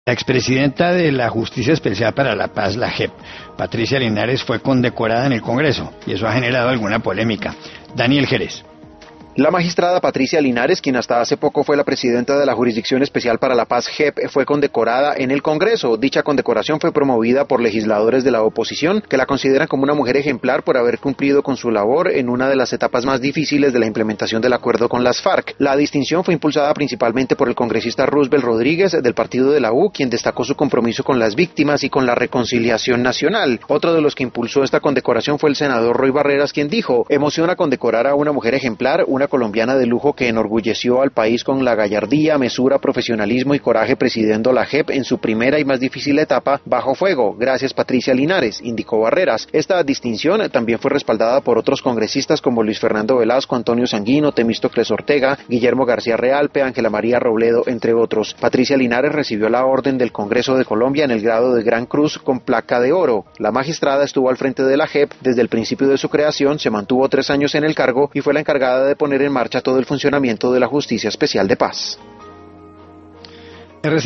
La expresidenta de la Justicia Especial para la Paz, la JEP, Patricia Linares, fue condecorada en el Congreso y eso ha generado alguna polémica. Daniel Jerez. La magistrada Patricia Linares, quien hasta hace poco fue la presidenta de la Jurisdicción Especial para la Paz JEP, fue condecorada en el Congreso. Dicha condecoración fue promovida por legisladores de la oposición, que la consideran como una mujer ejemplar por haber cumplido con su labor en una de las etapas más difíciles de la implementación del acuerdo con las FARC. La distinción fue impulsada principalmente por el congresista Roosevelt Rodríguez del partido de la U, quien destacó su compromiso con las víctimas y con la reconciliación nacional. Otro de los que impulsó esta condecoración fue el senador Roy Barreras, quien dijo: emociona condecorar a una mujer ejemplar, una colombiana de lujo que enorgulleció al país con la gallardía, mesura, profesionalismo y coraje presidiendo la JEP en su primera y más difícil etapa bajo fuego. Gracias, Patricia Linares, indicó Barreras. Esta distinción también fue respaldada por otros congresistas como Luis Fernando Velasco, Antonio Sanguino, Temístocles Ortega, Guillermo García Realpe, Ángela María Robledo, entre otros. Patricia Linares recibió la Orden del Congreso de Colombia en el grado de Gran Cruz con placa de oro. La magistrada estuvo al frente de la JEP desde el principio de su creación, se mantuvo 3 años en el cargo y fue la encargada de poner en marcha todo el funcionamiento de la Justicia Especial de Paz.